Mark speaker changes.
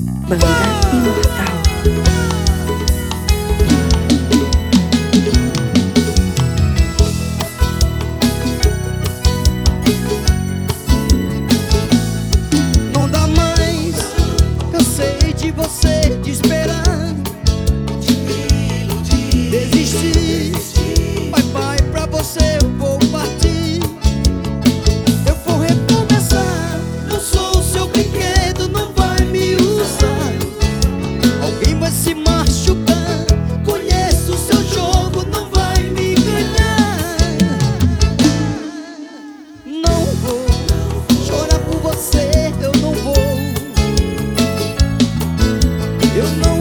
Speaker 1: Banda Imortal.
Speaker 2: Não dá mais, cansei de você, de esperar, desistir. Bye bye pra você, eu vou partir. Eu vou recomeçar. Não sou o seu brinquedo, não vai me usar. Alguém vai se machucar. Conheço o seu jogo, não vai me ganhar. Não vou chorar por você, eu não vou. Eu não